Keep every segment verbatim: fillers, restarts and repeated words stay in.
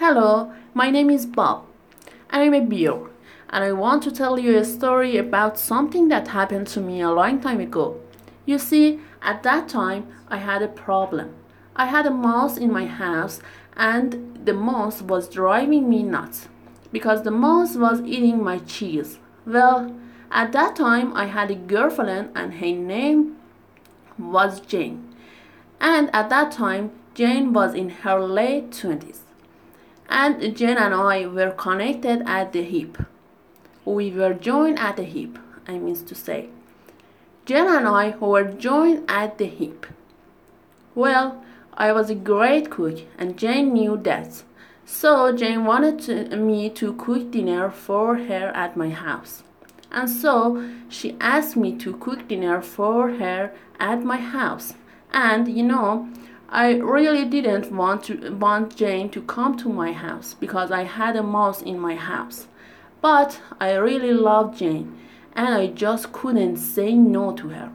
Hello, my name is Bob. I'm a bear, and I want to tell you a story about something that happened to me a long time ago. You see, at that time, I had a problem. I had a mouse in my house, and the mouse was driving me nuts because the mouse was eating my cheese. Well, at that time, I had a girlfriend, and her name was Jane. And at that time, Jane was in her late twenties. And Jane and I were connected at the hip. We were joined at the hip, I mean to say. Jane and I were joined at the hip. Well, I was a great cook, and Jane knew that. So Jane wanted to, me to cook dinner for her at my house. And so she asked me to cook dinner for her at my house. And you know, I really didn't want to want Jane to come to my house because I had a mouse in my house. But I really loved Jane, and I just couldn't say no to her.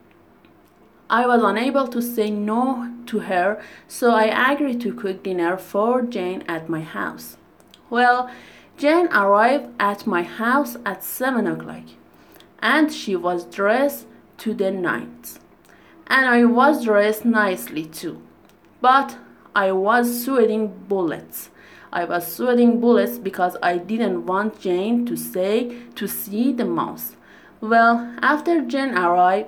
I was unable to say no to her, so I agreed to cook dinner for Jane at my house. Well, Jane arrived at my house at seven o'clock, and she was dressed to the nines. And I was dressed nicely too. But I was sweating bullets. I was sweating bullets because I didn't want Jane to say to see the mouse. Well, after Jane arrived,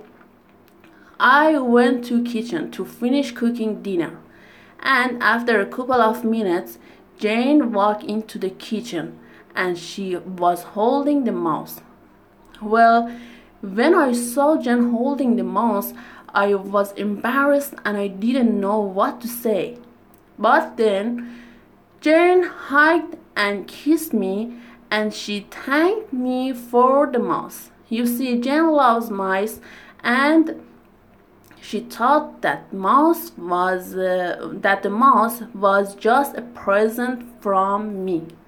I went to kitchen to finish cooking dinner. And after a couple of minutes, Jane walked into the kitchen and she was holding the mouse. Well, when I saw Jane holding the mouse, I was embarrassed and I didn't know what to say. But then Jane hugged and kissed me and she thanked me for the mouse. You see, Jane loves mice, and she thought that mouse was uh, that the mouse was just a present from me.